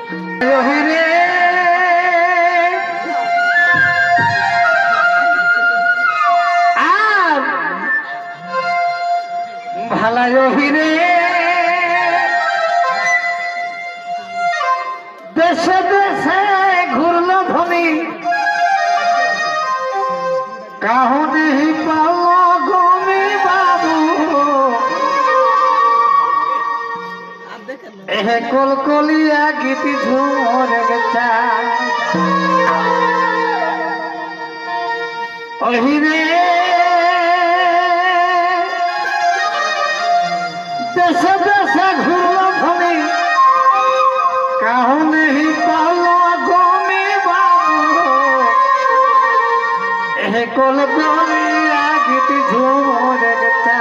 देशे देशे घुरल धनी काहू नहीं पालो गोमी बाबू एह कोलकोलिया गीती झूमर गचा ओहिरे देशे देशे घुरल धनी काहू नहीं पालो गोमी बाबू एह कोलकोलिया गीती झूमर गचा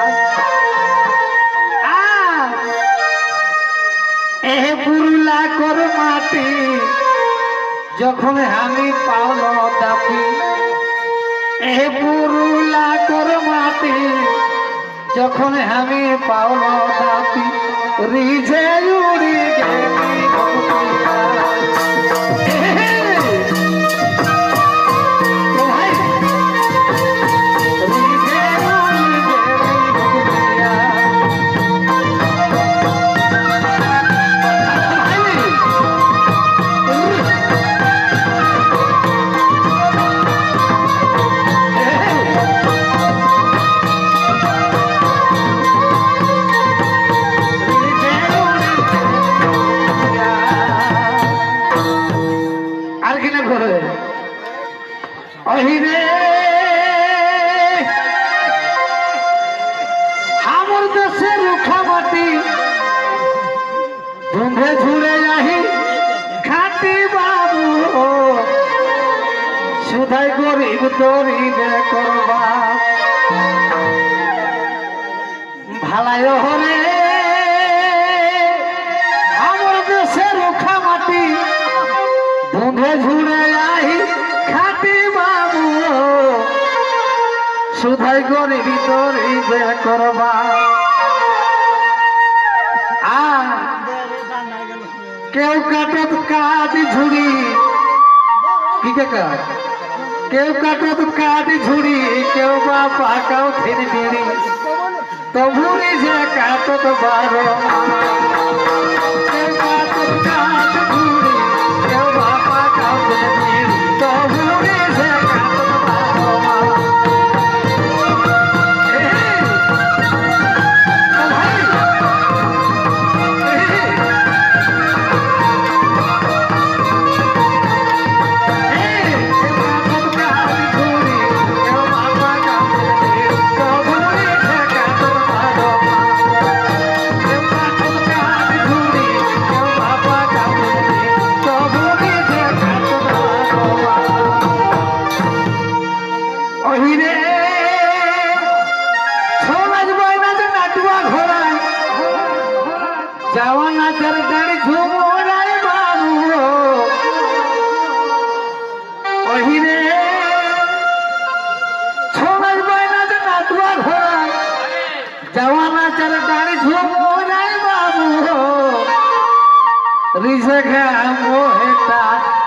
एह पुरुला कर माटी जखन हामी पावलो दापी एह पुरुला कर माटी जखन हामी पावलो दापी रिझे उड़ी गेली अहिरे हमर देशे रुखा माटी धुंधे झुरे जाही खाटी बाबू सुधाई गरीब तोरी दे करबा भालाई हरे हमर देशे रुखा माटी धुंधे झुरे जाही खाटी बाबू सुधाई गरीबी तोरी दे करबा केउ काटत काटी झुड़ी की का केउ काटत काटी झुड़ी केउ बापा काउ थिन बीड़ी तो भूरी से काटत बारो केउ काटत काट झुड़ी केउ बापा काउ थिन बीड़ी तो भूरी से काटत बारो जवाना चल गाड़ी झूमोराई बाबू ओहिरे छोड़ बैना जे नाटुआ घोड़ा जवाना चल गाड़ी झूमोराई बाबू रिसे खा मोहे ता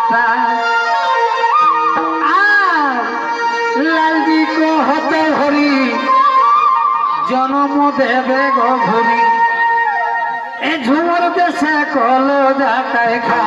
लालजी को हते हरी जन्म देवे गो घुरी झुमर देशे कलो जाता खा